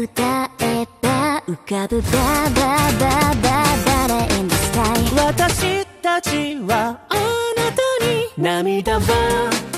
歌えば浮かぶバーバーバーバーバー in the sky 私たちはあなたに涙は